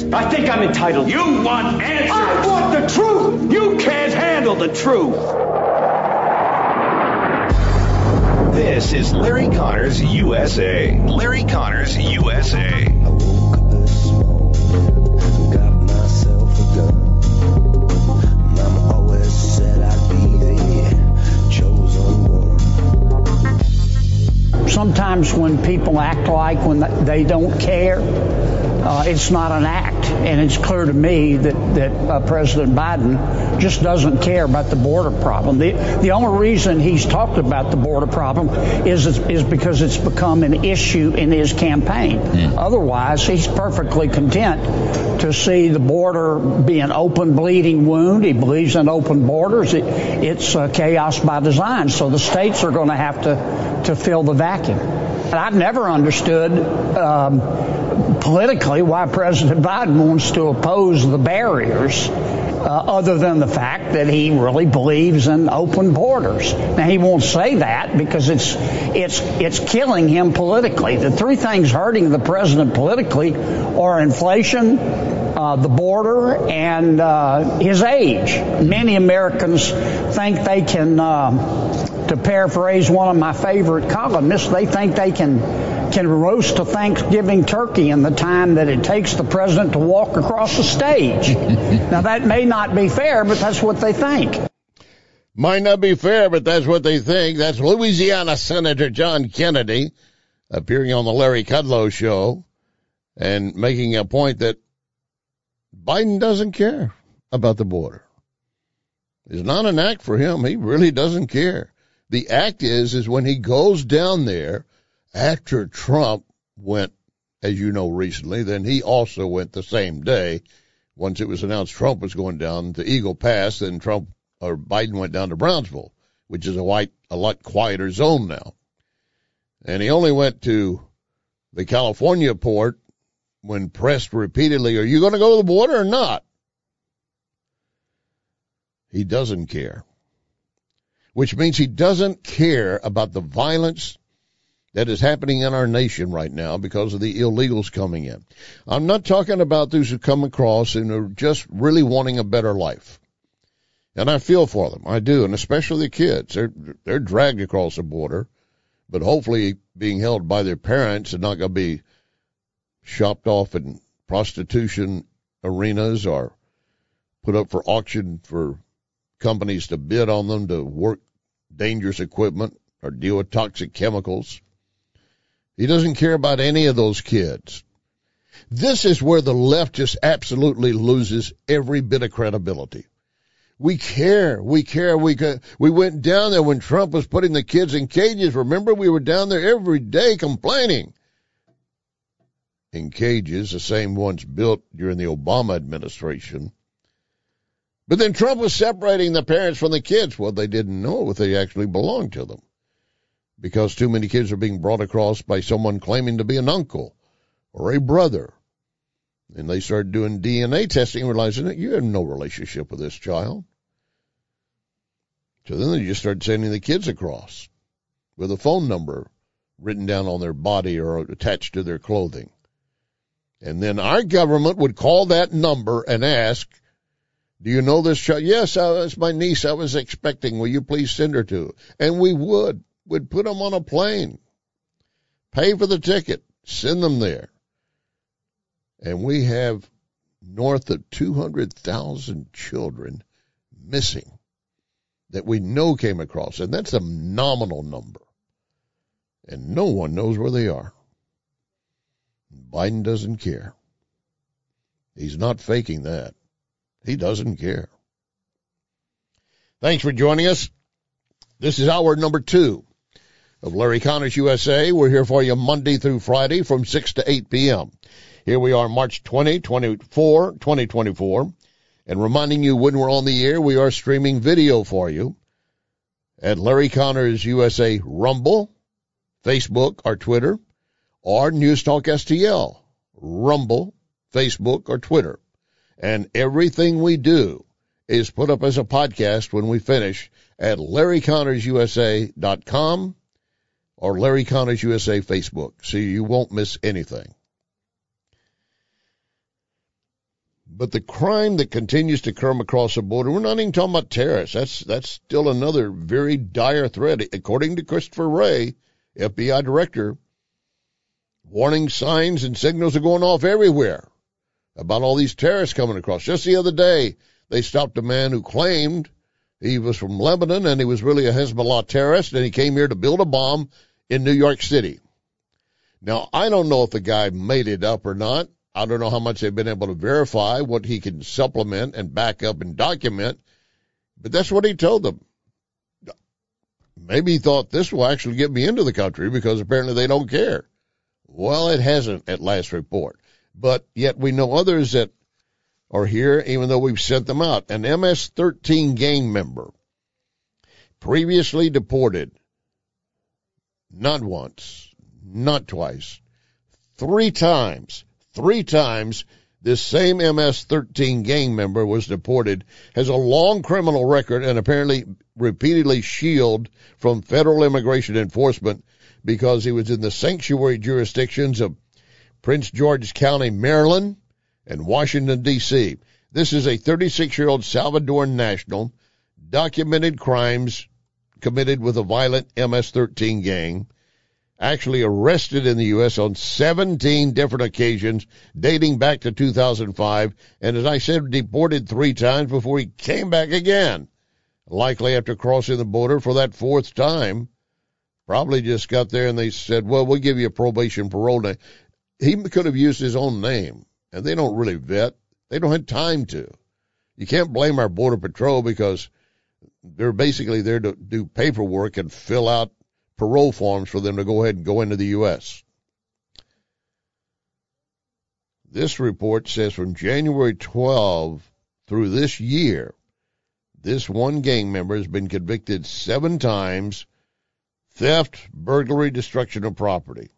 I think I'm entitled. You want answers. I want the truth. You can't handle the truth. This is Larry Connors USA. Larry Connors USA. I woke up this morning, got myself a gun. Mama always said I'd be the chosen one. Sometimes when people act like when they don't care, it's not an act. And it's clear to me that President Biden just doesn't care about the border problem. The only reason he's talked about the border problem is because it's become an issue in his campaign. Otherwise, he's perfectly content to see the border be an open bleeding wound. He believes in open borders. It's chaos by design. So the states are going to have to fill the vacuum. And I've never understood politically why President Biden wants to oppose the barriers other than the fact that he really believes in open borders. Now, he won't say that because it's killing him politically. The three things hurting the president politically are inflation, the border, and his age. Many Americans think they can, to paraphrase one of my favorite columnists, they think they can roast a Thanksgiving turkey in the time that it takes the president to walk across the stage. Now, that may not be fair, but that's what they think. Might not be fair, but that's what they think. That's Louisiana Senator John Kennedy appearing on the Larry Kudlow Show and making a point that Biden doesn't care about the border. It's not an act for him. He really doesn't care. The act is when he goes down there after Trump went, as you know, recently, then he also went the same day. Once it was announced Trump was going down to Eagle Pass, then Biden went down to Brownsville, which is a lot quieter zone now. And he only went to the California port when pressed repeatedly, are you going to go to the border or not? He doesn't care, which means he doesn't care about the violence that is happening in our nation right now because of the illegals coming in. I'm not talking about those who come across and are just really wanting a better life. And I feel for them. I do, and especially the kids. They're dragged across the border, but hopefully being held by their parents and not going to be shopped off in prostitution arenas or put up for auction for companies to bid on them to work dangerous equipment or deal with toxic chemicals. He doesn't care about any of those kids. This is where the left just absolutely loses every bit of credibility. We care. We went down there when Trump was putting the kids in cages. Remember, we were down there every day complaining. In cages, the same ones built during the Obama administration. But then Trump was separating the parents from the kids. Well, they didn't know if they actually belonged to them, because too many kids are being brought across by someone claiming to be an uncle or a brother. And they started doing DNA testing and realizing that you have no relationship with this child. So then they just started sending the kids across with a phone number written down on their body or attached to their clothing. And then our government would call that number and ask, do you know this child? Yes, it's my niece I was expecting. Will you please send her to? And we would put them on a plane, pay for the ticket, send them there. And we have north of 200,000 children missing that we know came across. And that's a nominal number. And no one knows where they are. Biden doesn't care. He's not faking that. He doesn't care. Thanks for joining us. This is hour number 2 of Larry Connors USA. We're here for you Monday through Friday from 6 to 8 p.m. Here we are March 2024. And reminding you when we're on the air, we are streaming video for you at Larry Connors USA Rumble, Facebook, or Twitter, or News Talk STL, Rumble, Facebook, or Twitter. And everything we do is put up as a podcast when we finish at LarryConnorsUSA.com or Larry Connors USA Facebook, so you won't miss anything. But the crime that continues to come across the border, we're not even talking about terrorists. That's still another very dire threat. According to Christopher Wray, FBI director, warning signs and signals are going off everywhere about all these terrorists coming across. Just the other day, they stopped a man who claimed he was from Lebanon and he was really a Hezbollah terrorist, and he came here to build a bomb in New York City. Now, I don't know if the guy made it up or not. I don't know how much they've been able to verify, what he can supplement and back up and document, but that's what he told them. Maybe he thought this will actually get me into the country because apparently they don't care. Well, it hasn't at last report. But yet we know others that are here even though we've sent them out. An MS-13 gang member, previously deported, not once, not twice, three times, this same MS-13 gang member was deported, has a long criminal record, and apparently repeatedly shielded from federal immigration enforcement because he was in the sanctuary jurisdictions of Prince George's County, Maryland, and Washington, D.C. This is a 36-year-old Salvadoran national, documented crimes committed with a violent MS-13 gang, actually arrested in the U.S. on 17 different occasions dating back to 2005, and as I said, deported three times before he came back again, likely after crossing the border for that fourth time. Probably just got there and they said, well, we'll give you a probation parole day. He could have used his own name, and they don't really vet. They don't have time to. You can't blame our Border Patrol because they're basically there to do paperwork and fill out parole forms for them to go ahead and go into the U.S. This report says from January 12 through this year, this one gang member has been convicted 7 times, theft, burglary, destruction of property.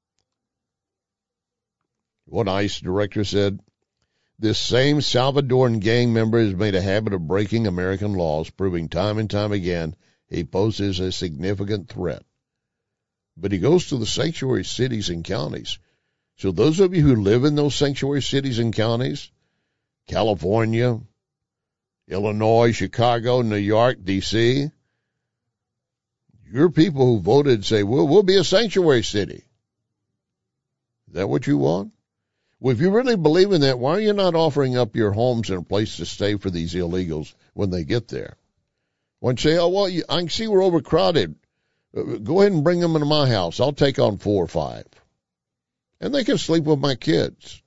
One ICE director said, this same Salvadoran gang member has made a habit of breaking American laws, proving time and time again he poses a significant threat. But he goes to the sanctuary cities and counties. So those of you who live in those sanctuary cities and counties, California, Illinois, Chicago, New York, D.C., your people who voted say, well, we'll be a sanctuary city. Is that what you want? Well, if you really believe in that, why are you not offering up your homes and a place to stay for these illegals when they get there? Why don't you say, oh, well, I can see we're overcrowded. Go ahead and bring them into my house. I'll take on 4 or 5. And they can sleep with my kids.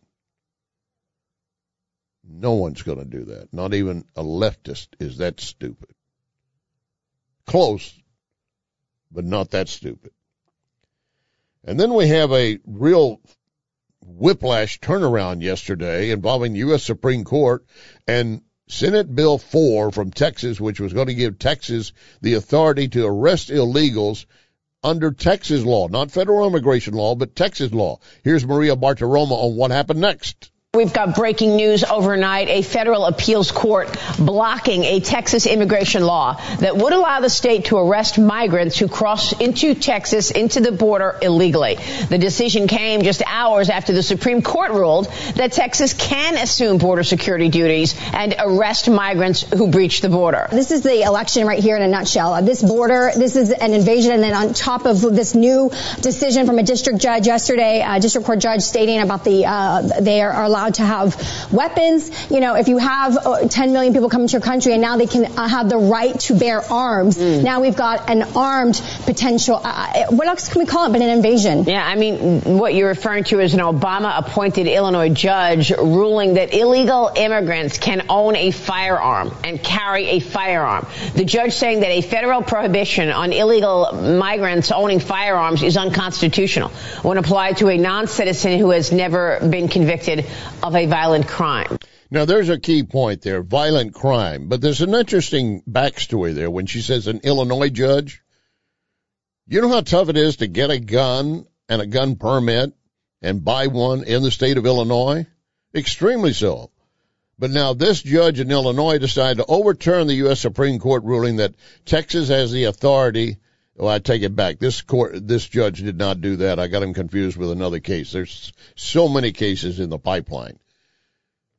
No one's going to do that. Not even a leftist is that stupid. Close, but not that stupid. And then we have a real whiplash turnaround yesterday involving the U.S. Supreme Court and Senate Bill 4 from Texas, which was going to give Texas the authority to arrest illegals under Texas law, not federal immigration law, but Texas law. Here's Maria Bartiromo on what happened next. We've got breaking news overnight. A federal appeals court blocking a Texas immigration law that would allow the state to arrest migrants who cross into Texas, into the border illegally. The decision came just hours after the Supreme Court ruled that Texas can assume border security duties and arrest migrants who breach the border. This is the election right here in a nutshell. This border, this is an invasion, and then on top of this new decision from a district judge yesterday, a district court judge stating about they are allowed to have weapons. You know, if you have 10 million people coming to your country and now they can have the right to bear arms, now we've got an armed potential, what else can we call it but an invasion? Yeah, I mean, what you're referring to is an Obama-appointed Illinois judge ruling that illegal immigrants can own a firearm and carry a firearm. The judge saying that a federal prohibition on illegal migrants owning firearms is unconstitutional when applied to a non-citizen who has never been convicted of a violent crime. Now, there's a key point there, violent crime. But there's an interesting backstory there when she says an Illinois judge. You know how tough it is to get a gun and a gun permit and buy one in the state of Illinois? Extremely so. But now this judge in Illinois decided to overturn the U.S. Supreme Court ruling that Texas has the authority. Well, I take it back. This judge did not do that. I got him confused with another case. There's so many cases in the pipeline.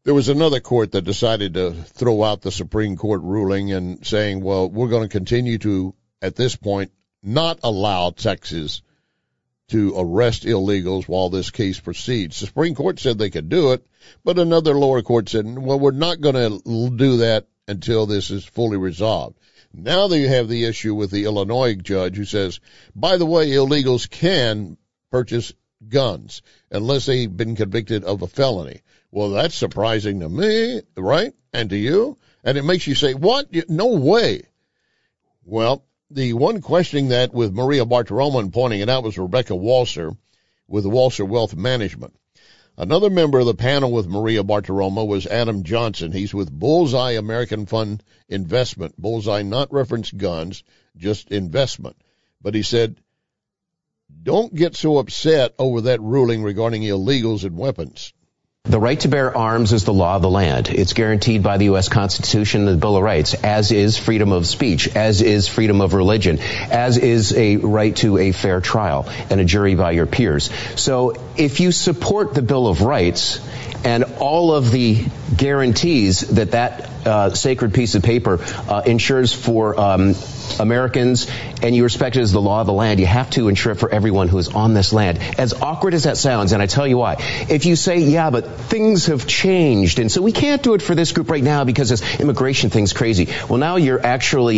There was another court that decided to throw out the Supreme Court ruling and saying, well, we're going to continue to, at this point, not allow Texas to arrest illegals while this case proceeds. The Supreme Court said they could do it, but another lower court said, well, we're not going to do that until this is fully resolved. Now they have the issue with the Illinois judge who says, by the way, illegals can purchase guns unless they've been convicted of a felony. Well, that's surprising to me, right? And to you? And it makes you say, what? No way. Well, the one questioning that with Maria Bartiromo and pointing it out was Rebecca Walser with Walser Wealth Management. Another member of the panel with Maria Bartiromo was Adam Johnson. He's with Bullseye American Fund Investment. Bullseye, not reference guns, just investment. But he said, don't get so upset over that ruling regarding illegals and weapons. The right to bear arms is the law of the land. It's guaranteed by the U.S. Constitution and the Bill of Rights, as is freedom of speech, as is freedom of religion, as is a right to a fair trial and a jury by your peers. So if you support the Bill of Rights and all of the guarantees that sacred piece of paper ensures for Americans, and you respect it as the law of the land, you have to ensure it for everyone who is on this land. As awkward as that sounds, and I tell you why. If you say, yeah, but things have changed, and so we can't do it for this group right now because this immigration thing's crazy. Well, now you're actually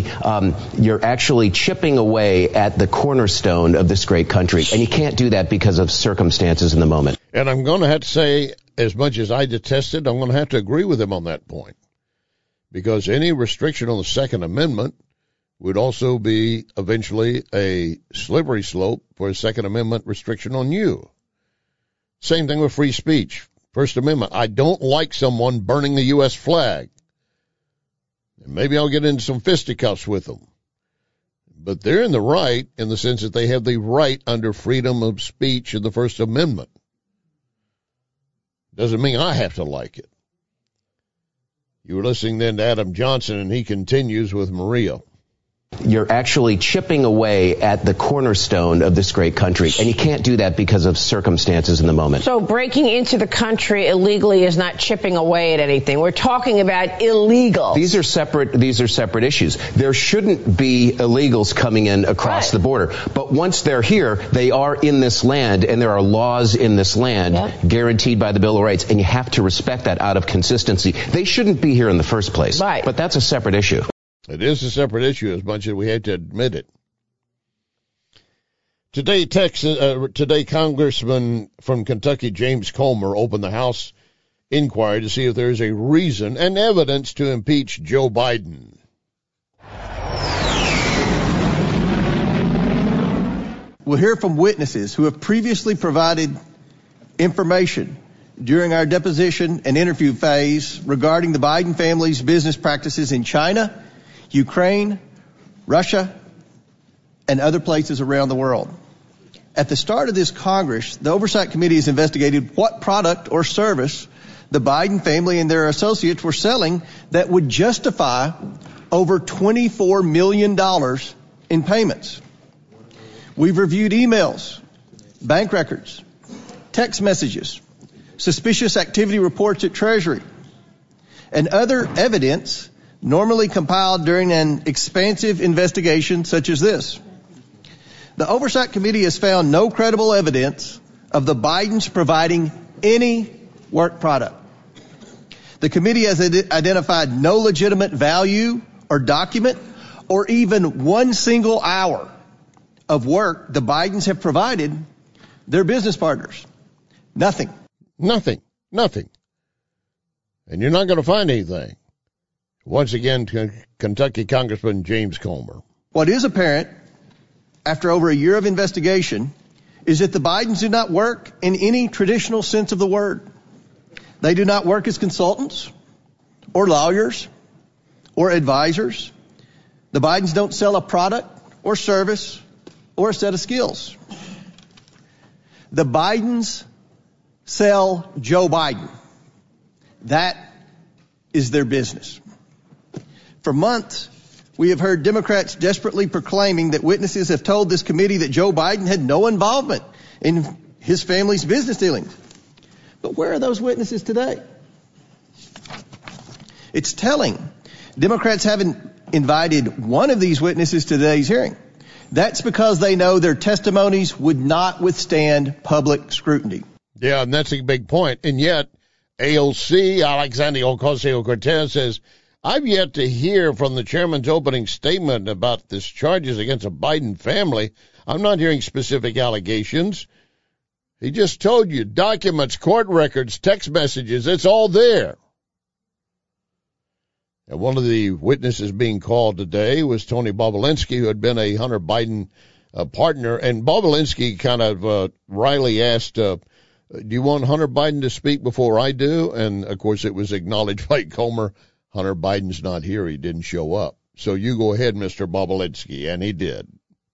chipping away at the cornerstone of this great country, and you can't do that because of circumstances in the moment. And I'm going to have to say, as much as I detest it, I'm going to have to agree with him on that point. Because any restriction on the Second Amendment would also be eventually a slippery slope for a Second Amendment restriction on you. Same thing with free speech. First Amendment, I don't like someone burning the U.S. flag. And maybe I'll get into some fisticuffs with them. But they're in the right in the sense that they have the right under freedom of speech in the First Amendment. Doesn't mean I have to like it. You were listening then to Adam Johnson, and he continues with Maria. You're actually chipping away at the cornerstone of this great country, and you can't do that because of circumstances in the moment. So breaking into the country illegally is not chipping away at anything. We're talking about illegal. These are separate issues. There shouldn't be illegals coming in across the border. But once they're here, they are in this land, and there are laws in this land guaranteed by the Bill of Rights, and you have to respect that out of consistency. They shouldn't be here in the first place. Right. But that's a separate issue. It is a separate issue, as much as we have to admit it. Today, Congressman from Kentucky, James Comer, opened the House inquiry to see if there is a reason and evidence to impeach Joe Biden. We'll hear from witnesses who have previously provided information during our deposition and interview phase regarding the Biden family's business practices in China, Ukraine, Russia, and other places around the world. At the start of this Congress, the Oversight Committee has investigated what product or service the Biden family and their associates were selling that would justify over $24 million in payments. We've reviewed emails, bank records, text messages, suspicious activity reports at Treasury, and other evidence normally compiled during an expansive investigation such as this. The Oversight Committee has found no credible evidence of the Bidens providing any work product. The committee has identified no legitimate value or document or even one single hour of work the Bidens have provided their business partners. Nothing. Nothing. And you're not going to find anything. Once again, Kentucky Congressman James Comer. What is apparent after over a year of investigation is that the Bidens do not work in any traditional sense of the word. They do not work as consultants or lawyers or advisors. The Bidens don't sell a product or service or a set of skills. The Bidens sell Joe Biden. That is their business. For months, we have heard Democrats desperately proclaiming that witnesses have told this committee that Joe Biden had no involvement in his family's business dealings. But where are those witnesses today? It's telling. Democrats haven't invited one of these witnesses to today's hearing. That's because they know their testimonies would not withstand public scrutiny. Yeah, and that's a big point. And yet, AOC, Alexandria Ocasio-Cortez, says, I've yet to hear from the chairman's opening statement about this charges against the Biden family. I'm not hearing specific allegations. He just told you documents, court records, text messages, it's all there. And one of the witnesses being called today was Tony Bobulinski, who had been a Hunter Biden partner. And Bobulinski kind of wryly asked, do you want Hunter Biden to speak before I do? And, of course, it was acknowledged by Comer, Hunter Biden's not here. He didn't show up. So you go ahead, Mr. Bobulinski. And he did.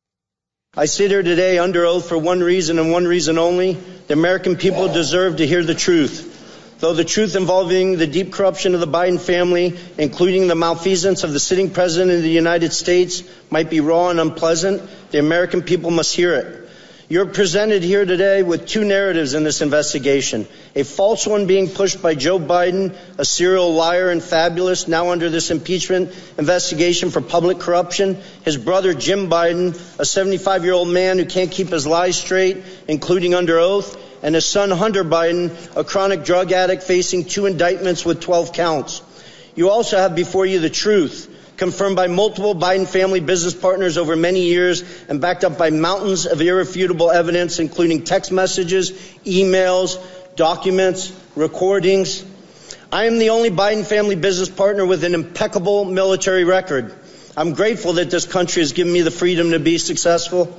I sit here today under oath for one reason and one reason only. The American people deserve to hear the truth. Though the truth involving the deep corruption of the Biden family, including the malfeasance of the sitting president of the United States, might be raw and unpleasant, the American people must hear it. You're presented here today with two narratives in this investigation. A false one being pushed by Joe Biden, a serial liar and fabulous, now under this impeachment investigation for public corruption. His brother, Jim Biden, a 75-year-old man who can't keep his lies straight, including under oath. And his son, Hunter Biden, a chronic drug addict facing 2 indictments with 12 counts. You also have before you the truth, confirmed by multiple Biden family business partners over many years and backed up by mountains of irrefutable evidence, including text messages, emails, documents, recordings. I am the only Biden family business partner with an impeccable military record. I'm grateful that this country has given me the freedom to be successful.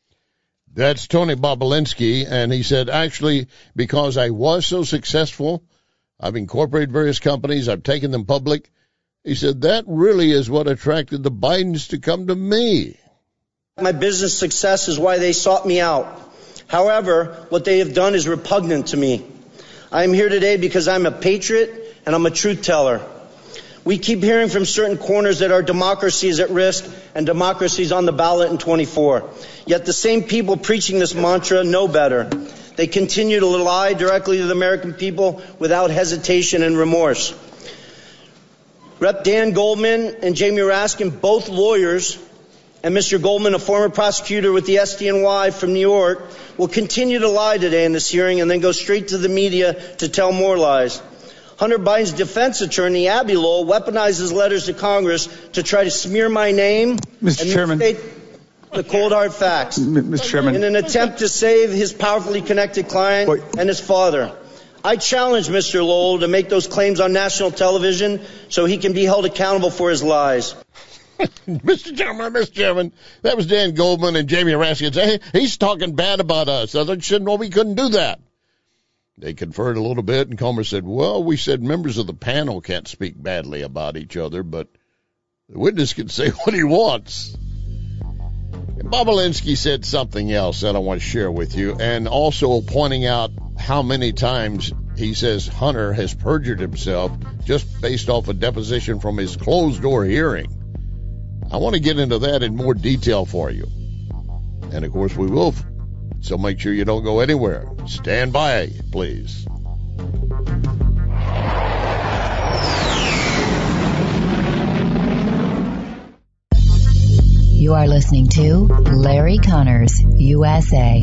That's Tony Bobulinski, and he said, actually, because I was so successful, I've incorporated various companies, I've taken them public. He said, that really is what attracted the Bidens to come to me. My business success is why they sought me out. However, what they have done is repugnant to me. I am here today because I'm a patriot and I'm a truth teller. We keep hearing from certain corners that our democracy is at risk and democracy is on the ballot in 24. Yet the same people preaching this mantra know better. They continue to lie directly to the American people without hesitation and remorse. Rep. Dan Goldman and Jamie Raskin, both lawyers, and Mr. Goldman, a former prosecutor with the SDNY from New York, will continue to lie today in this hearing and then go straight to the media to tell more lies. Hunter Biden's defense attorney, Abby Lowell, weaponizes letters to Congress to try to smear my name Mr. Chairman. Misstate the cold hard facts Mr. Chairman. in an attempt to save his powerfully connected client and his father. I challenge Mr. Lowell to make those claims on national television so he can be held accountable for his lies. Mr. Chairman, that was Dan Goldman and Jamie Raskin. Hey, he's talking bad about us. Others should know we couldn't do that. They conferred a little bit, and Comer said, well, we said members of the panel can't speak badly about each other, but the witness can say what he wants. And Bobulinski said something else that I want to share with you, and also pointing out how many times he says Hunter has perjured himself just based off a deposition from his closed-door hearing. I want to get into that in more detail for you. And, of course, we will. So make sure you don't go anywhere. Stand by, please. You are listening to Larry Connors, USA.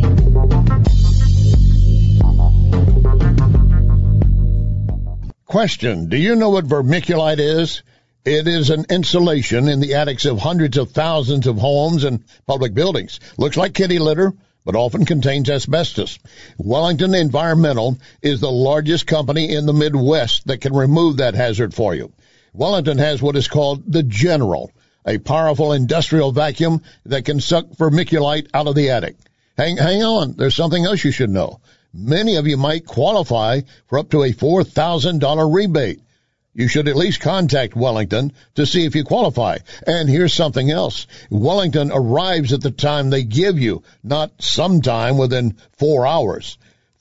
Question: do you know what vermiculite is? It is an insulation in the attics of hundreds of thousands of homes and public buildings. Looks like kitty litter, but often contains asbestos. Wellington Environmental is the largest company in the Midwest that can remove that hazard for you. Wellington has what is called the General, a powerful industrial vacuum that can suck vermiculite out of the attic. Hang on, there's something else you should know. Many of you might qualify for up to a $4,000 rebate. You should at least contact Wellington to see if you qualify. And here's something else. Wellington arrives at the time they give you, not sometime within 4 hours.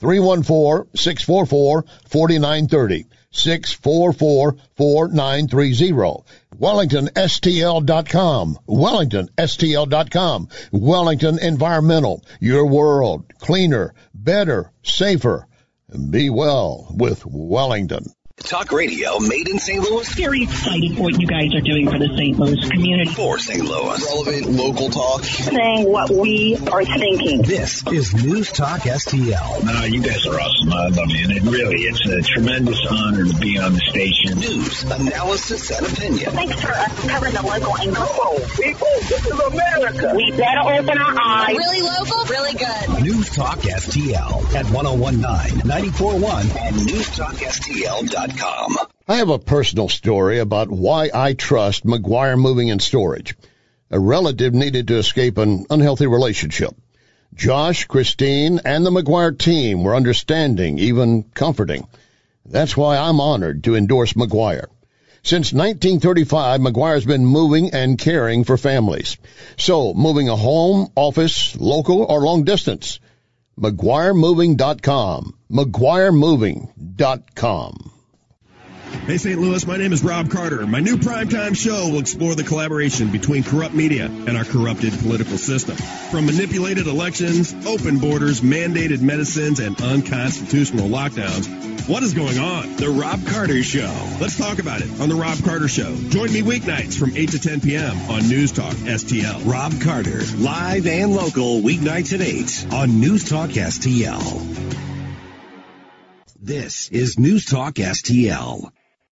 314-644-4930. 644-4930. WellingtonSTL.com. WellingtonSTL.com. Wellington Environmental. Your world. Cleaner, better, safer. And be well with Wellington. Talk radio made in St. Louis. Very excited for what you guys are doing for the St. Louis community. For St. Louis. Relevant local talk. Saying what we are thinking. This is News Talk STL. No, you guys are awesome. I love you. And it's a tremendous honor to be on the station. News, analysis, and opinion. Thanks for covering the local angle. Oh, people, this is America. We better open our eyes. Really local, really good. News Talk STL at 1019, 94.1 and newstalkstl.com. I have a personal story about why I trust McGuire Moving and Storage. A relative needed to escape an unhealthy relationship. Josh, Christine, and the McGuire team were understanding, even comforting. That's why I'm honored to endorse McGuire. Since 1935, McGuire's been moving and caring for families. So, moving a home, office, local, or long distance. McGuireMoving.com. McGuireMoving.com. Hey, St. Louis, my name is Rob Carter. My new primetime show will explore the collaboration between corrupt media and our corrupted political system. From manipulated elections, open borders, mandated medicines, and unconstitutional lockdowns, what is going on? The Rob Carter Show. Let's talk about it on The Rob Carter Show. Join me weeknights from 8 to 10 p.m. on News Talk STL. Rob Carter, live and local, weeknights at 8 on News Talk STL. This is News Talk STL.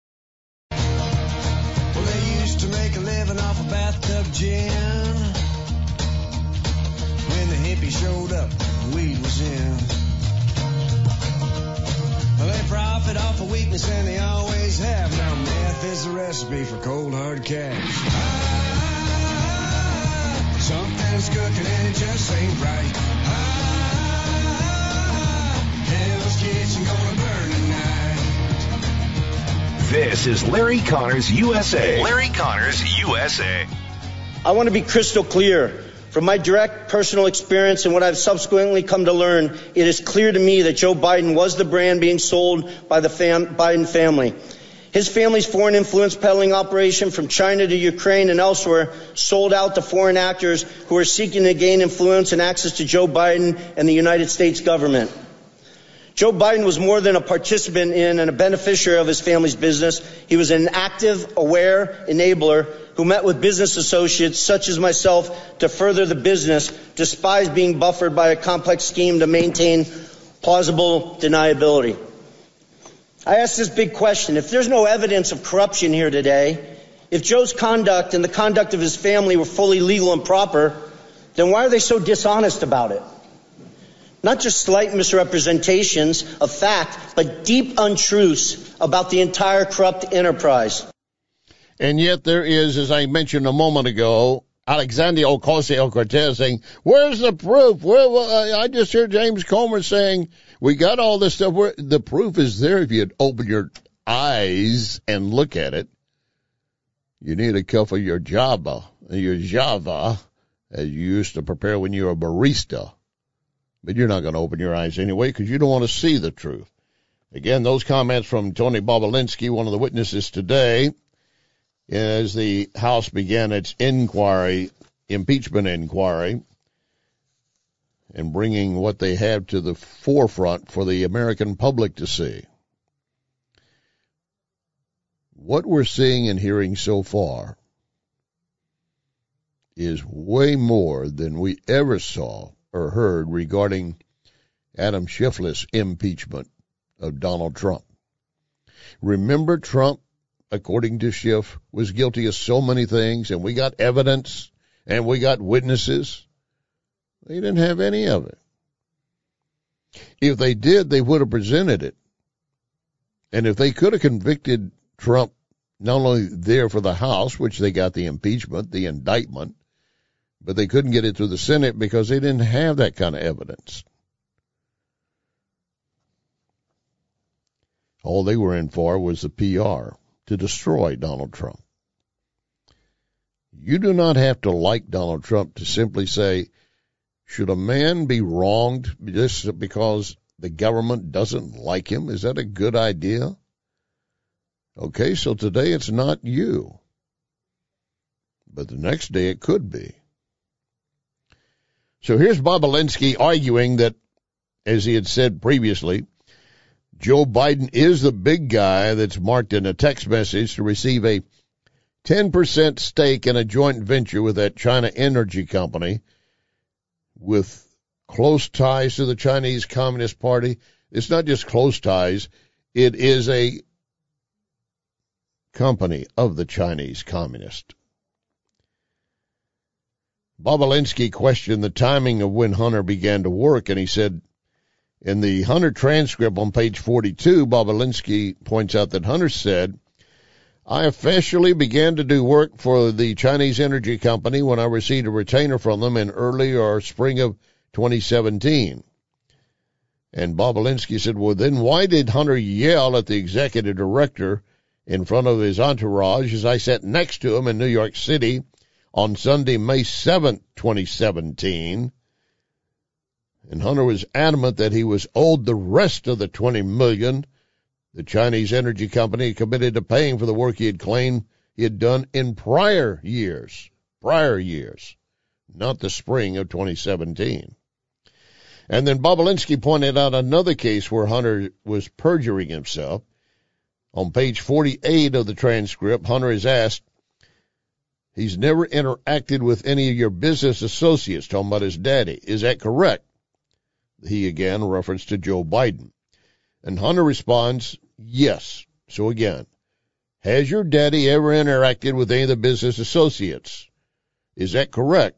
Well, they used to make a living off of bathtub gin. When the hippie showed up, the weed was in. Well, they profit off of weakness, and they always have. Now meth is the recipe for cold hard cash. Something's cooking and it just ain't right. Hell's Kitchen gonna burn tonight. This is Larry Connors USA. Larry Connors USA. I want to be crystal clear. From my direct personal experience and what I've subsequently come to learn, it is clear to me that Joe Biden was the brand being sold by the Biden family. His family's foreign influence peddling operation from China to Ukraine and elsewhere sold out to foreign actors who are seeking to gain influence and access to Joe Biden and the United States government. Joe Biden was more than a participant in and a beneficiary of his family's business. He was an active, aware enabler who met with business associates such as myself to further the business, despite being buffered by a complex scheme to maintain plausible deniability. I ask this big question. If there's no evidence of corruption here today, if Joe's conduct and the conduct of his family were fully legal and proper, then why are they so dishonest about it? Not just slight misrepresentations of fact, but deep untruths about the entire corrupt enterprise. And yet there is, as I mentioned a moment ago, Alexandria Ocasio-Cortez saying, where's the proof? I just heard James Comer saying, we got all this stuff. The proof is there if you'd open your eyes and look at it. You need a cup of your Java, as you used to prepare when you were a barista. But you're not going to open your eyes anyway because you don't want to see the truth. Again, those comments from Tony Bobulinski, one of the witnesses today, as the House began its impeachment inquiry, and bringing what they have to the forefront for the American public to see. What we're seeing and hearing so far is way more than we ever saw or heard regarding Adam Schiff's impeachment of Donald Trump. Remember, Trump, according to Schiff, was guilty of so many things, and we got evidence, and we got witnesses. They didn't have any of it. If they did, they would have presented it. And if they could have convicted Trump, not only there for the House, which they got the impeachment, the indictment, but they couldn't get it through the Senate because they didn't have that kind of evidence. All they were in for was the PR to destroy Donald Trump. You do not have to like Donald Trump to simply say, should a man be wronged just because the government doesn't like him? Is that a good idea? Okay, so today it's not you. But the next day it could be. So here's Bobulinski arguing that, as he had said previously, Joe Biden is the big guy that's marked in a text message to receive a 10% stake in a joint venture with that China energy company with close ties to the Chinese Communist Party. It's not just close ties. It is a company of the Chinese Communist. Bobulinski questioned the timing of when Hunter began to work, and he said, in the Hunter transcript on page 42, Bobulinski points out that Hunter said, I officially began to do work for the Chinese energy company when I received a retainer from them in early or spring of 2017. And Bobulinski said, well, then why did Hunter yell at the executive director in front of his entourage as I sat next to him in New York City on Sunday, May 7th, 2017? And Hunter was adamant that he was owed the rest of the $20 million the Chinese energy company committed to paying for the work he had claimed he had done in prior years, not the spring of 2017. And then Bobulinski pointed out another case where Hunter was perjuring himself. On page 48 of the transcript, Hunter is asked, he's never interacted with any of your business associates, talking about his daddy. Is that correct? He again reference to Joe Biden. And Hunter responds, yes. So again, has your daddy ever interacted with any of the business associates? Is that correct?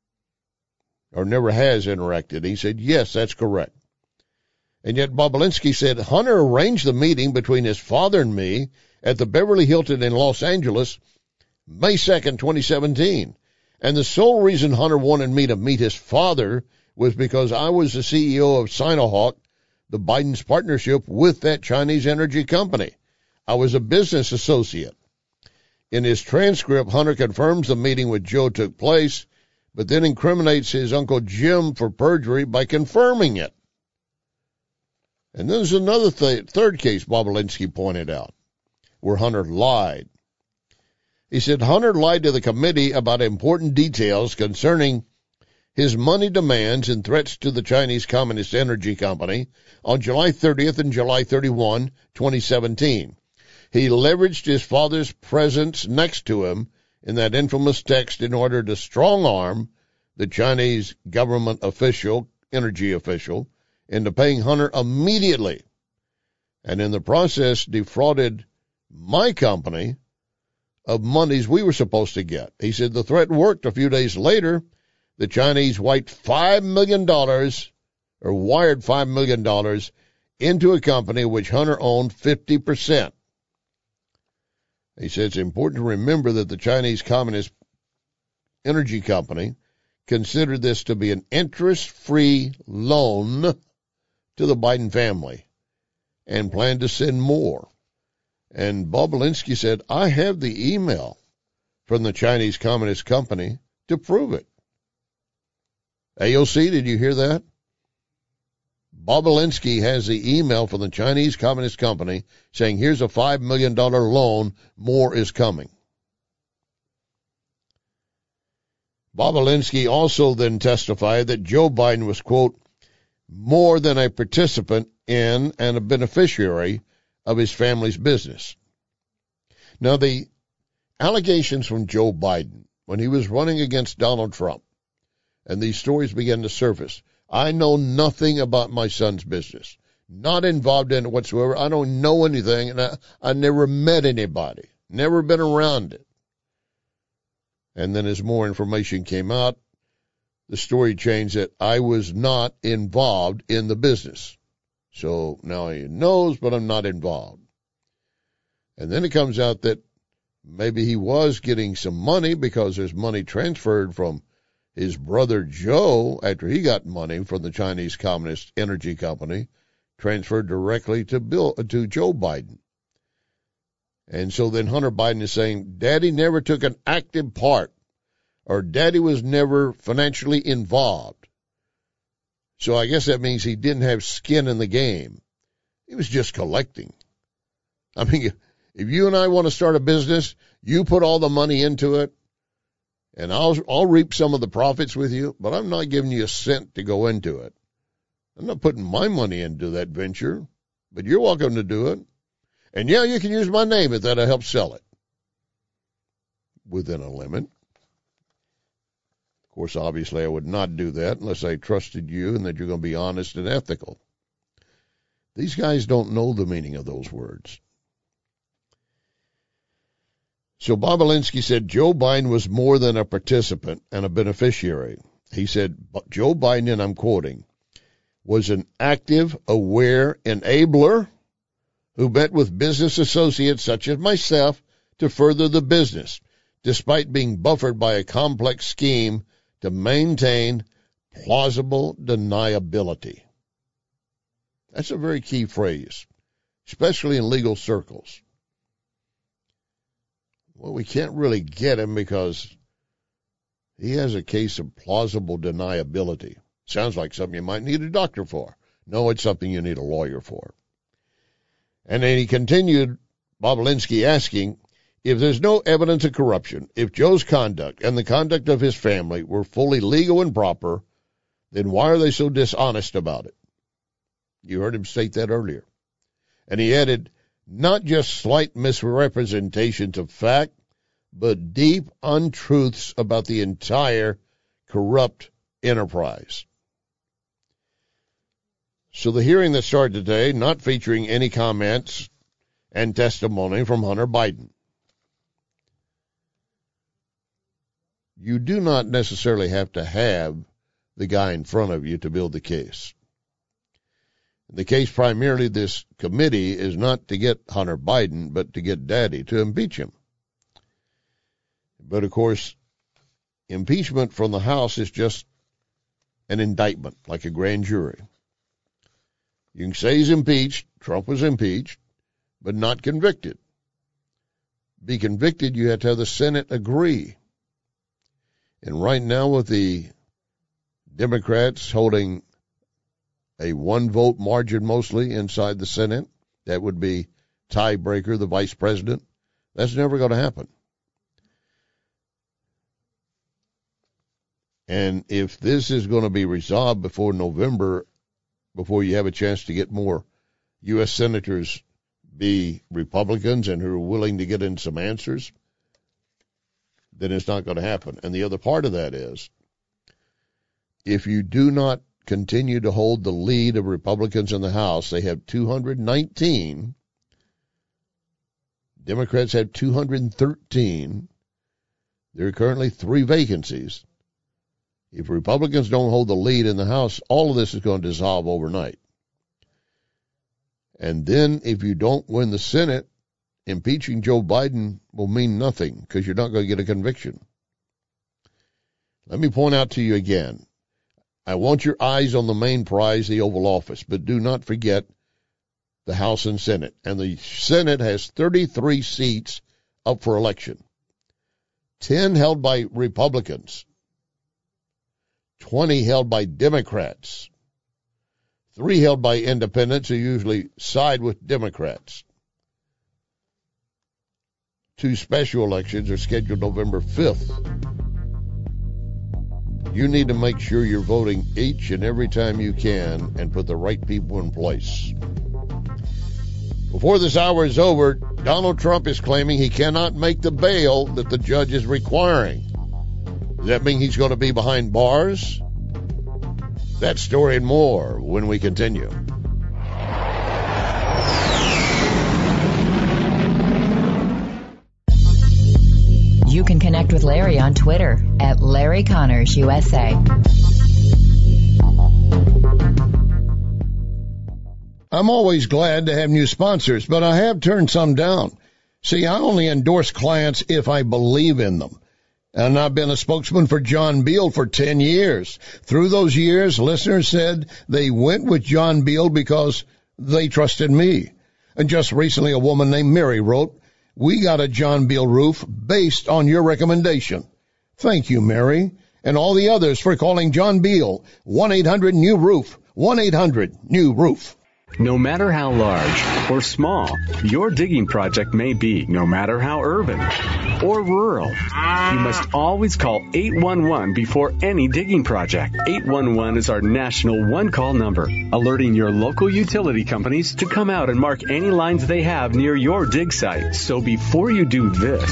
Or never has interacted? He said, yes, that's correct. And yet Bobulinski said Hunter arranged the meeting between his father and me at the Beverly Hilton in Los Angeles, May 2nd, 2017. And the sole reason Hunter wanted me to meet his father was because I was the CEO of Sinohawk, the Biden's partnership with that Chinese energy company. I was a business associate. In his transcript, Hunter confirms the meeting with Joe took place, but then incriminates his Uncle Jim for perjury by confirming it. And then there's another third case Bobulinski pointed out, where Hunter lied. He said Hunter lied to the committee about important details concerning his money demands and threats to the Chinese Communist Energy Company on July 30th and July 31, 2017. He leveraged his father's presence next to him in that infamous text in order to strong-arm the Chinese government official, energy official, into paying Hunter immediately, and in the process defrauded my company of monies we were supposed to get. He said the threat worked. A few days later, the Chinese wired $5 million into a company which Hunter owned 50%. He said it's important to remember that the Chinese Communist Energy Company considered this to be an interest-free loan to the Biden family and planned to send more. And Bobulinski said, I have the email from the Chinese Communist Company to prove it. AOC, did you hear that? Bobulinski has the email from the Chinese Communist Company saying, here's a $5 million loan, more is coming. Bobulinski also then testified that Joe Biden was, quote, more than a participant in and a beneficiary of his family's business. Now, the allegations from Joe Biden when he was running against Donald Trump, and these stories began to surface, I know nothing about my son's business, not involved in it whatsoever. I don't know anything, and I never met anybody, never been around it. And then as more information came out, the story changed that I was not involved in the business. So now he knows, but I'm not involved. And then it comes out that maybe he was getting some money because there's money transferred from his brother Joe after he got money from the Chinese Communist Energy Company, transferred directly to Joe Biden. And so then Hunter Biden is saying, Daddy never took an active part, or Daddy was never financially involved. So I guess that means he didn't have skin in the game. He was just collecting. I mean, if you and I want to start a business, you put all the money into it, and I'll reap some of the profits with you, but I'm not giving you a cent to go into it. I'm not putting my money into that venture. but you're welcome to do it. And yeah, you can use my name if that'll help sell it. Within a limit. Of course, obviously, I would not do that unless I trusted you and that you're going to be honest and ethical. These guys don't know the meaning of those words. So Bobulinski said Joe Biden was more than a participant and a beneficiary. He said Joe Biden, and I'm quoting, was an active, aware enabler who met with business associates such as myself to further the business, despite being buffered by a complex scheme to maintain plausible deniability. That's a very key phrase, especially in legal circles. Well, we can't really get him because he has a case of plausible deniability. Sounds like something you might need a doctor for. No, it's something you need a lawyer for. And then he continued, Bobulinski, asking, if there's no evidence of corruption, if Joe's conduct and the conduct of his family were fully legal and proper, then why are they so dishonest about it? You heard him state that earlier. And he added, not just slight misrepresentations of fact, but deep untruths about the entire corrupt enterprise. So the hearing that started today, not featuring any comments and testimony from Hunter Biden. You do not necessarily have to have the guy in front of you to build the case. The case primarily this committee is not to get Hunter Biden, but to get Daddy to impeach him. But, of course, impeachment from the House is just an indictment, like a grand jury. You can say he's impeached, Trump was impeached, but not convicted. Be convicted, you have to have the Senate agree. And right now with the Democrats holding a one-vote margin mostly inside the Senate, that would be tiebreaker, the vice president. That's never going to happen. And if this is going to be resolved before November, before you have a chance to get more U.S. senators be Republicans and who are willing to get in some answers, then it's not going to happen. And the other part of that is, if you do not continue to hold the lead of Republicans in the House, they have 219. Democrats have 213. There are currently 3 vacancies. If Republicans don't hold the lead in the House, all of this is going to dissolve overnight. And then if you don't win the Senate, impeaching Joe Biden will mean nothing because you're not going to get a conviction. Let me point out to you again, I want your eyes on the main prize, the Oval Office, but do not forget the House and Senate. And the Senate has 33 seats up for election, 10 held by Republicans, 20 held by Democrats, 3 held by independents who usually side with Democrats. 2 special elections are scheduled November 5th. You need to make sure you're voting each and every time you can and put the right people in place. Before this hour is over, Donald Trump is claiming he cannot make the bail that the judge is requiring. Does that mean he's going to be behind bars? That story and more when we continue. You can connect with Larry on Twitter at Larry Connors USA. I'm always glad to have new sponsors, but I have turned some down. See, I only endorse clients if I believe in them. And I've been a spokesman for John Beal for 10 years. Through those years, listeners said they went with John Beal because they trusted me. And just recently, a woman named Mary wrote, "We got a John Beal roof based on your recommendation." Thank you, Mary, and all the others for calling John Beal. 1-800-NEW-ROOF. 1-800-NEW-ROOF. No matter how large or small your digging project may be, no matter how urban or rural, you must always call 811 before any digging project. 811 is our national one-call number, alerting your local utility companies to come out and mark any lines they have near your dig site. So before you do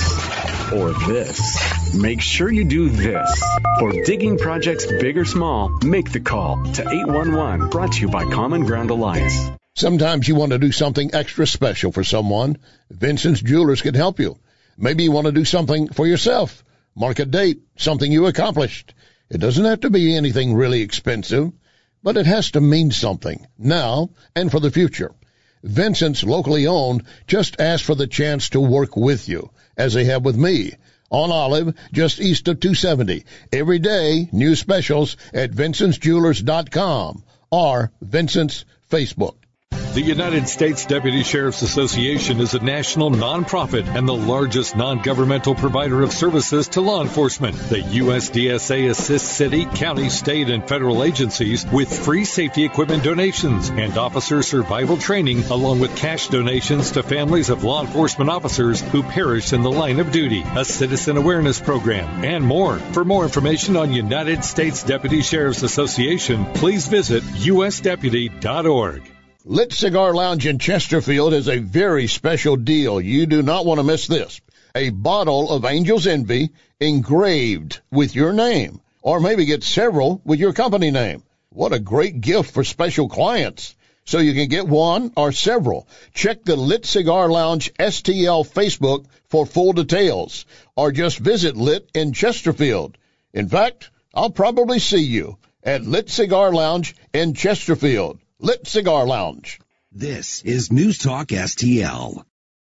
this or this, make sure you do this. For digging projects big or small, make the call to 811, brought to you by Common Ground Alliance. Sometimes you want to do something extra special for someone. Vincent's Jewelers can help you. Maybe you want to do something for yourself. Mark a date, something you accomplished. It doesn't have to be anything really expensive, but it has to mean something now and for the future. Vincent's, locally owned, just ask for the chance to work with you, as they have with me, on Olive, just east of 270. Every day, new specials at vincentsjewelers.com or Vincent's Facebook. The United States Deputy Sheriff's Association is a national nonprofit and the largest non-governmental provider of services to law enforcement. The USDSA assists city, county, state, and federal agencies with free safety equipment donations and officer survival training, along with cash donations to families of law enforcement officers who perished in the line of duty, a citizen awareness program, and more. For more information on United States Deputy Sheriff's Association, please visit usdeputy.org. Lit Cigar Lounge in Chesterfield has a very special deal. You do not want to miss this. A bottle of Angel's Envy engraved with your name, or maybe get several with your company name. What a great gift for special clients. So you can get one or several. Check the Lit Cigar Lounge STL Facebook for full details, or just visit Lit in Chesterfield. In fact, I'll probably see you at Lit Cigar Lounge in Chesterfield. Lit Cigar Lounge. This is News Talk STL.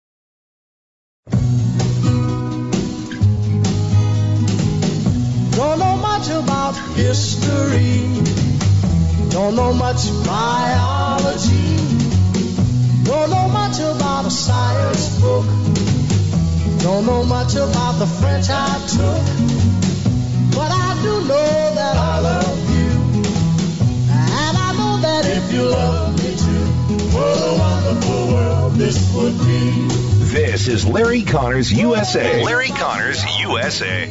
Don't know much about history. Don't know much biology. Don't know much about a science book. Don't know much about the French I took. But I do know that I love you. And I know that if you love me too, what a wonderful world this would be. This is Larry Connors USA. Larry Connors USA.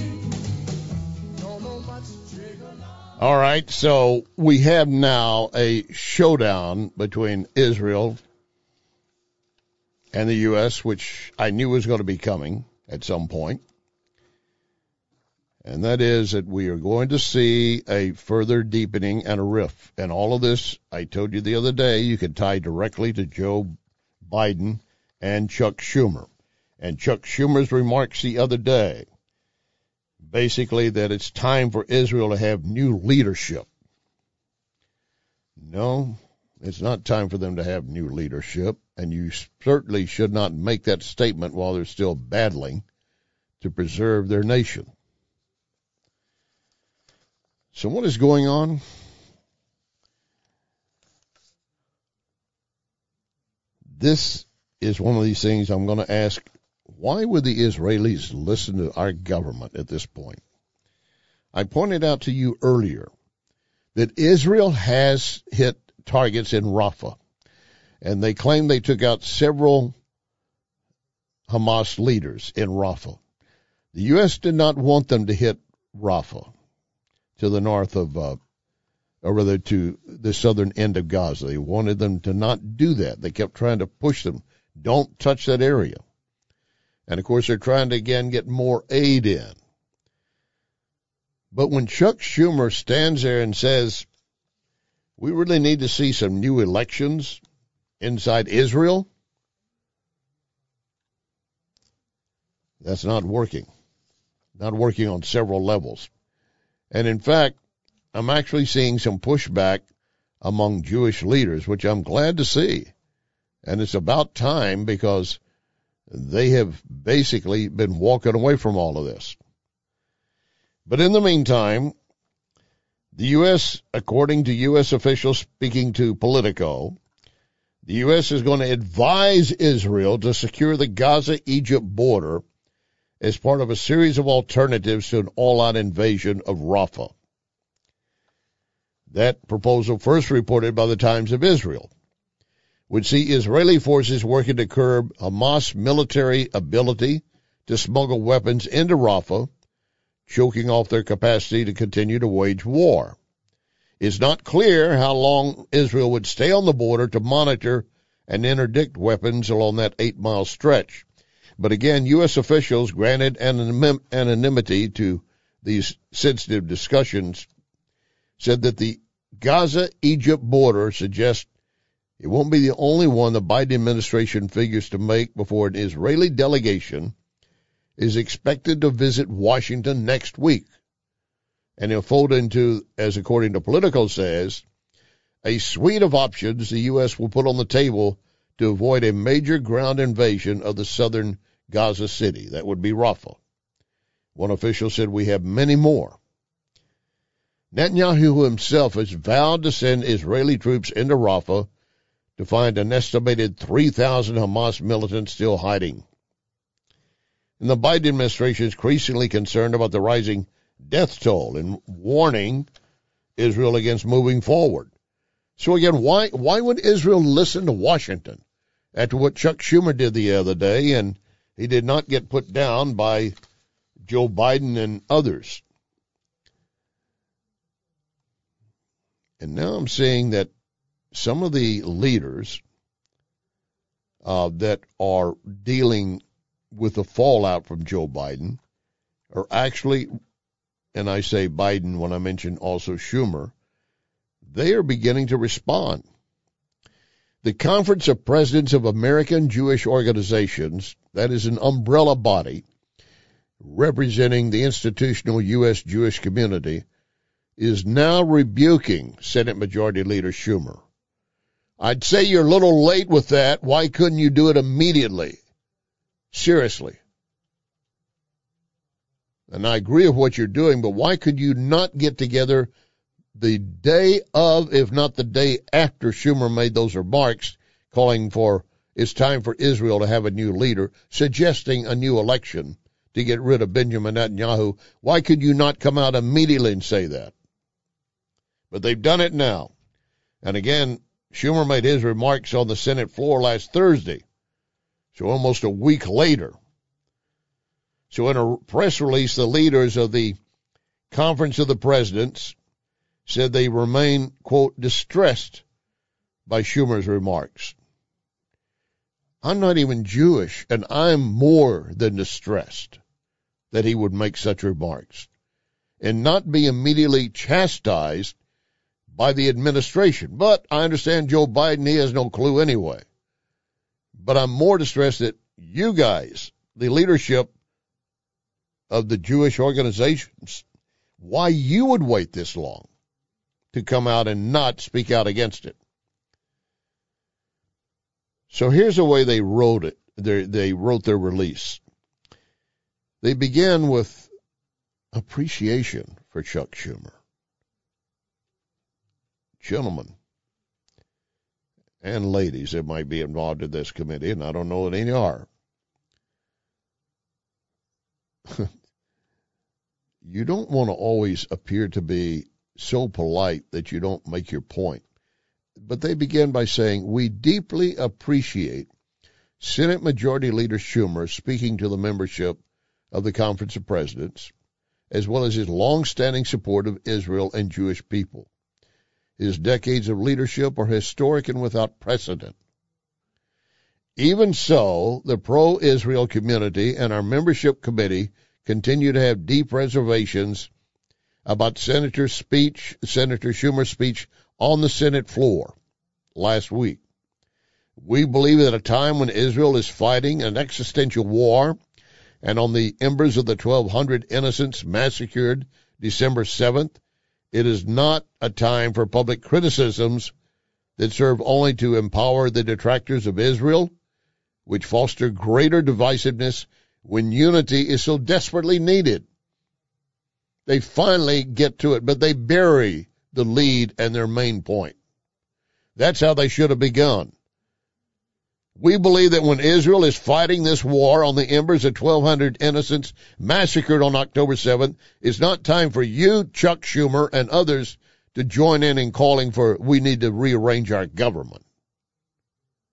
All right, so we have now a showdown between Israel and the U.S., which I knew was going to be coming at some point. And that is that we are going to see a further deepening and a rift. And all of this, I told you the other day, you can tie directly to Joe Biden and Chuck Schumer. And Chuck Schumer's remarks the other day, basically that it's time for Israel to have new leadership. No, it's not time for them to have new leadership. And you certainly should not make that statement while they're still battling to preserve their nation. So what is going on? This is one of these things I'm going to ask, why would the Israelis listen to our government at this point? I pointed out to you earlier that Israel has hit targets in Rafah, and they claim they took out several Hamas leaders in Rafah. The U.S. did not want them to hit Rafah, to the north of, or rather to the southern end of Gaza. They wanted them to not do that. They kept trying to push them. Don't touch that area. And, of course, they're trying to, again, get more aid in. But when Chuck Schumer stands there and says, we really need to see some new elections inside Israel, that's not working. Not working on several levels. And in fact, I'm actually seeing some pushback among Jewish leaders, which I'm glad to see. And it's about time, because they have basically been walking away from all of this. But in the meantime, the U.S., according to U.S. officials speaking to Politico, the U.S. is going to advise Israel to secure the Gaza-Egypt border as part of a series of alternatives to an all-out invasion of Rafah. That proposal first reported by the Times of Israel. would see Israeli forces working to curb Hamas military ability to smuggle weapons into Rafah, choking off their capacity to continue to wage war. It's not clear how long Israel would stay on the border to monitor and interdict weapons along that 8-mile stretch. But again, U.S. officials granted anonymity to these sensitive discussions, said that the Gaza-Egypt border suggests it won't be the only one the Biden administration figures to make before an Israeli delegation is expected to visit Washington next week. And he'll fold into, as according to Politico says, a suite of options the U.S. will put on the table to avoid a major ground invasion of the southern Gaza city. That would be Rafah. One official said, we have many more. Netanyahu himself has vowed to send Israeli troops into Rafah to find an estimated 3,000 Hamas militants still hiding. And the Biden administration is increasingly concerned about the rising death toll and warning Israel against moving forward. So again, why would Israel listen to Washington after what Chuck Schumer did the other day, and he did not get put down by Joe Biden and others? And now I'm seeing that some of the leaders that are dealing with the fallout from Joe Biden are actually, and I say Biden when I mention also Schumer, they are beginning to respond. The Conference of Presidents of American Jewish Organizations, that is an umbrella body representing the institutional U.S. Jewish community, is now rebuking Senate Majority Leader Schumer. I'd say you're a little late with that. Why couldn't you do it immediately? Seriously. And I agree with what you're doing, but why could you not get together the day of, if not the day after Schumer made those remarks, calling for it's time for Israel to have a new leader, suggesting a new election to get rid of Benjamin Netanyahu? Why could you not come out immediately and say that? But they've done it now. And again, Schumer made his remarks on the Senate floor last Thursday, so almost a week later. So in a press release, the leaders of the Conference of the Presidents said they remain, quote, distressed by Schumer's remarks. I'm not even Jewish, and I'm more than distressed that he would make such remarks and not be immediately chastised by the administration. But I understand Joe Biden, he has no clue anyway. But I'm more distressed that you guys, the leadership of the Jewish organizations, why you would wait this long to come out and not speak out against it. So here's the way they wrote it. They wrote their release. They began with appreciation for Chuck Schumer. Gentlemen and ladies that might be involved in this committee, and I don't know that any are. You don't want to always appear to be so polite that you don't make your point. But they began by saying, we deeply appreciate Senate Majority Leader Schumer speaking to the membership of the Conference of Presidents, as well as his long-standing support of Israel and Jewish people. His decades of leadership are historic and without precedent. Even so, the pro-Israel community and our membership committee continue to have deep reservations about Senator Schumer's speech on the Senate floor last week. We believe at a time when Israel is fighting an existential war and on the embers of the 1,200 innocents massacred December 7th, it is not a time for public criticisms that serve only to empower the detractors of Israel, which foster greater divisiveness when unity is so desperately needed. They finally get to it, but they bury the lead and their main point. That's how they should have begun. We believe that when Israel is fighting this war on the embers of 1,200 innocents massacred on October 7th, it's not time for you, Chuck Schumer, and others to join in calling for we need to rearrange our government.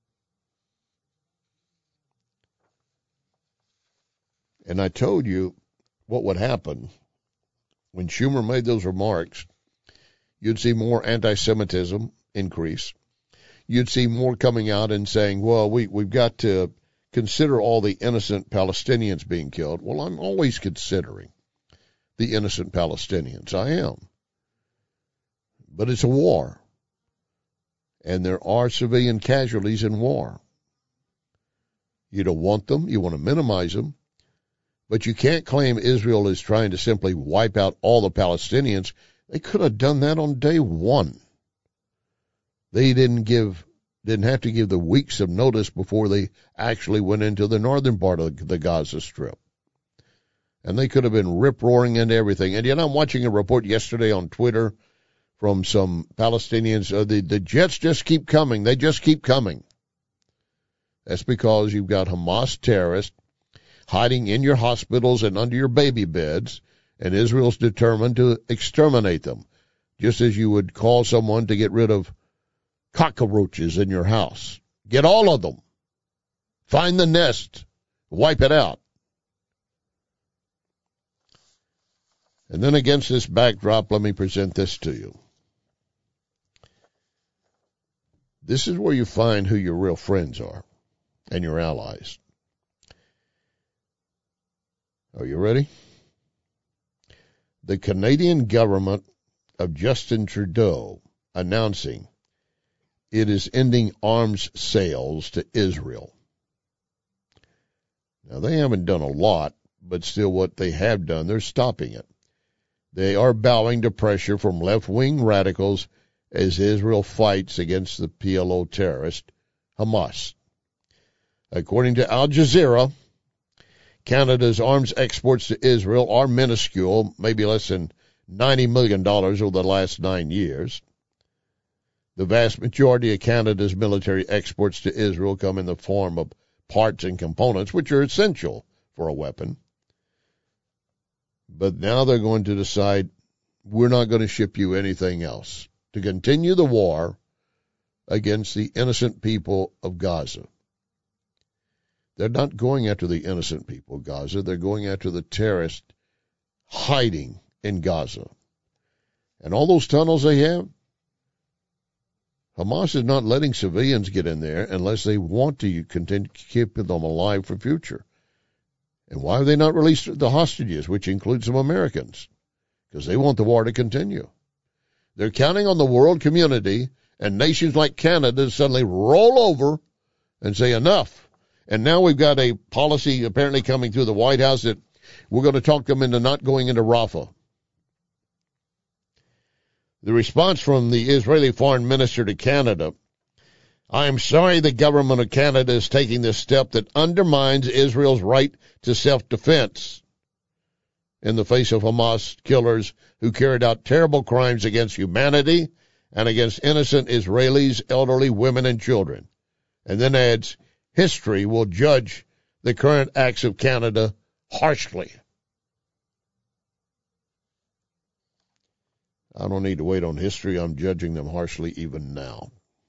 And I told you what would happen when Schumer made those remarks. You'd see more anti-Semitism increase. You'd see more coming out and saying, well, we've got to consider all the innocent Palestinians being killed. Well, I'm always considering the innocent Palestinians. I am. But it's a war. And there are civilian casualties in war. You don't want them. You want to minimize them. But you can't claim Israel is trying to simply wipe out all the Palestinians. They could have done that on day one. They didn't have to give the weeks of notice before they actually went into the northern part of the Gaza Strip. And they could have been rip-roaring into everything. And yet I'm watching a report yesterday on Twitter from some Palestinians. The jets just keep coming. They just keep coming. That's because you've got Hamas terrorists hiding in your hospitals and under your baby beds, and Israel's determined to exterminate them, just as you would call someone to get rid of cockroaches in your house. Get all of them. Find the nest. Wipe it out. And then against this backdrop, let me present this to you. This is where you find who your real friends are and your allies. Are you ready? The Canadian government of Justin Trudeau announcing it is ending arms sales to Israel. Now, they haven't done a lot, but still what they have done, they're stopping it. They are bowing to pressure from left-wing radicals as Israel fights against the PLO terrorist, Hamas. According to Al Jazeera, Canada's arms exports to Israel are minuscule, maybe less than $90 million over the last 9 years. The vast majority of Canada's military exports to Israel come in the form of parts and components, which are essential for a weapon. But now they're going to decide we're not going to ship you anything else to continue the war against the innocent people of Gaza. They're not going after the innocent people of Gaza. They're going after the terrorists hiding in Gaza. And all those tunnels they have, Hamas is not letting civilians get in there unless they want to continue to keep them alive for future. And why have they not released the hostages, which include some Americans? Because they want the war to continue. They're counting on the world community and nations like Canada to suddenly roll over and say enough. And now we've got a policy apparently coming through the White House that we're going to talk them into not going into Rafah. The response from the Israeli foreign minister to Canada, I am sorry the government of Canada is taking this step that undermines Israel's right to self-defense in the face of Hamas killers who carried out terrible crimes against humanity and against innocent Israelis, elderly women, and children. And then adds, history will judge the current acts of Canada harshly. I don't need to wait on history. I'm judging them harshly even now.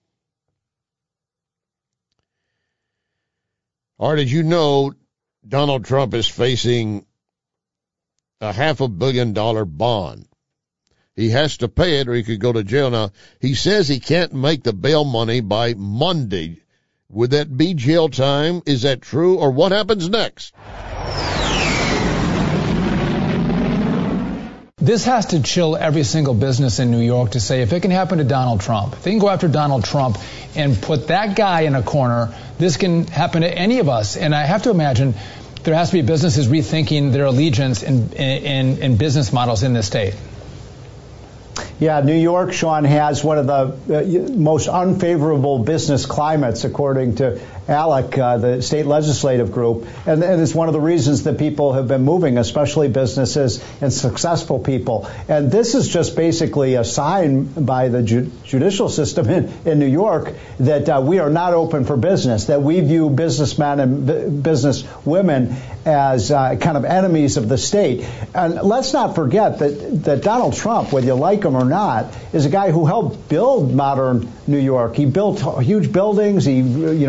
All right, did you know Donald Trump is facing a $500 million bond? He has to pay it or he could go to jail. Now, he says he can't make the bail money by Monday. Would that be jail time? Is that true? Or what happens next? This has to chill every single business in New York to say if it can happen to Donald Trump, if they can go after Donald Trump and put that guy in a corner, this can happen to any of us. And I have to imagine there has to be businesses rethinking their allegiance in business models in this state. Yeah, New York, Sean, has one of the most unfavorable business climates, according to ALEC, the state legislative group. And it's one of the reasons that people have been moving, especially businesses and successful people. And this is just basically a sign by the judicial system in New York that we are not open for business, that we view businessmen and businesswomen as kind of enemies of the state. And let's not forget that Donald Trump, whether you like him or not, is a guy who helped build modern New York. He built huge buildings. He,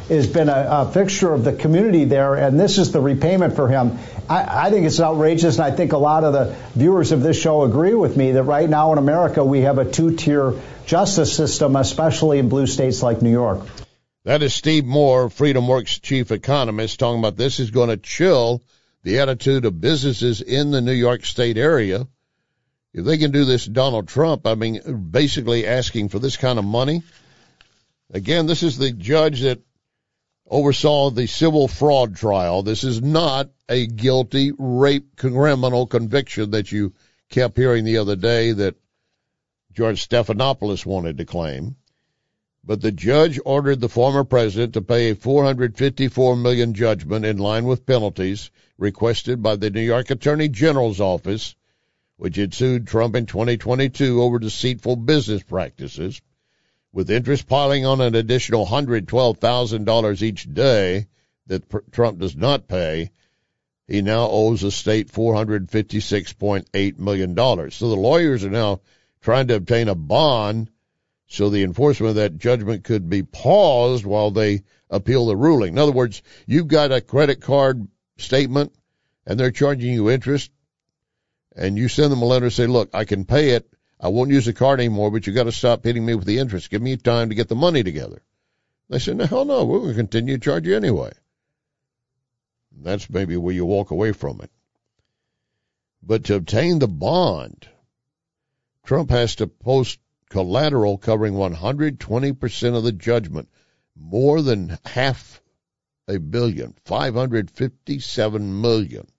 has been a fixture of the community there, and this is the repayment for him. I think it's outrageous, and I think a lot of the viewers of this show agree with me that right now in America we have a two-tier justice system, especially in blue states like New York. That is Steve Moore, FreedomWorks chief economist, talking about this is going to chill the attitude of businesses in the New York State area. If they can do this, Donald Trump, I mean, basically asking for this kind of money. Again, this is the judge that oversaw the civil fraud trial. This is not a guilty rape criminal conviction that you kept hearing the other day that George Stephanopoulos wanted to claim. But the judge ordered the former president to pay a $454 million judgment in line with penalties requested by the New York Attorney General's office, which had sued Trump in 2022 over deceitful business practices. With interest piling on an additional $112,000 each day that Trump does not pay, he now owes the state $456.8 million. So the lawyers are now trying to obtain a bond so the enforcement of that judgment could be paused while they appeal the ruling. In other words, you've got a credit card statement and they're charging you interest, and you send them a letter and say, look, I can pay it. I won't use the card anymore, but you got to stop hitting me with the interest. Give me time to get the money together. They said, no, hell no, we're going to continue to charge you anyway. That's maybe where you walk away from it. But to obtain the bond, Trump has to post collateral covering 120% of the judgment, more than $500 million, $557 million.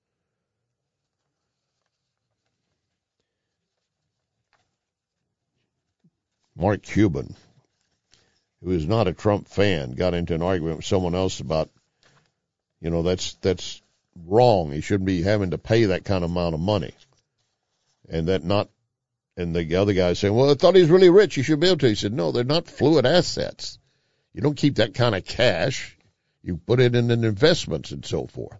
Mark Cuban, who is not a Trump fan, got into an argument with someone else about, that's wrong. He shouldn't be having to pay that kind of amount of money. And the other guy saying, well, I thought he was really rich. You should be able to. He said, no, they're not fluid assets. You don't keep that kind of cash. You put it in investments and so forth.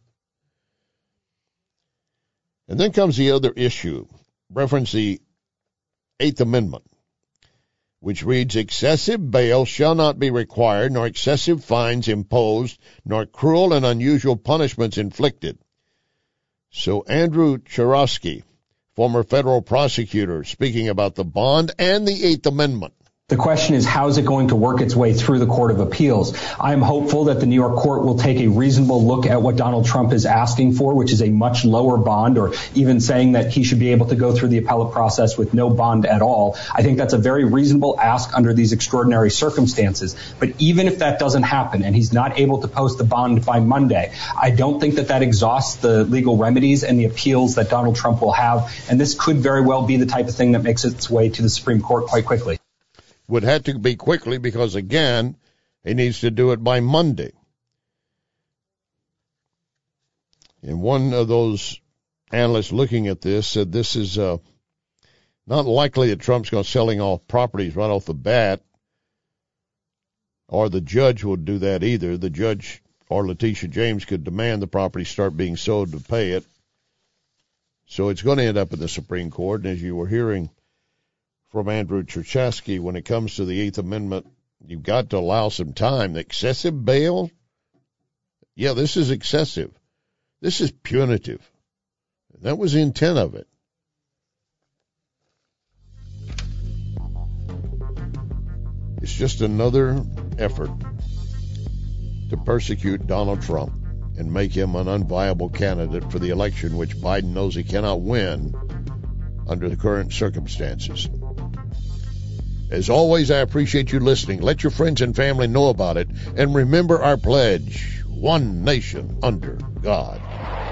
And then comes the other issue, reference the Eighth Amendment, which reads, excessive bail shall not be required, nor excessive fines imposed, nor cruel and unusual punishments inflicted. So Andrew Cherosky, former federal prosecutor, speaking about the bond and the Eighth Amendment. The question is, how is it going to work its way through the Court of Appeals? I am hopeful that the New York court will take a reasonable look at what Donald Trump is asking for, which is a much lower bond, or even saying that he should be able to go through the appellate process with no bond at all. I think that's a very reasonable ask under these extraordinary circumstances. But even if that doesn't happen and he's not able to post the bond by Monday, I don't think that exhausts the legal remedies and the appeals that Donald Trump will have. And this could very well be the type of thing that makes its way to the Supreme Court quite quickly. Would have to be quickly because, again, he needs to do it by Monday. And one of those analysts looking at this said this is not likely that Trump's going to selling off properties right off the bat, or the judge would do that either. The judge or Letitia James could demand the property start being sold to pay it. So it's going to end up in the Supreme Court. And as you were hearing from Andrew Cherchesky, when it comes to the Eighth Amendment, you've got to allow some time. The excessive bail, yeah, this is excessive. This is punitive. That was the intent of it. It's just another effort to persecute Donald Trump and make him an unviable candidate for the election, which Biden knows he cannot win under the current circumstances. As always, I appreciate you listening. Let your friends and family know about it. And remember our pledge, one nation under God.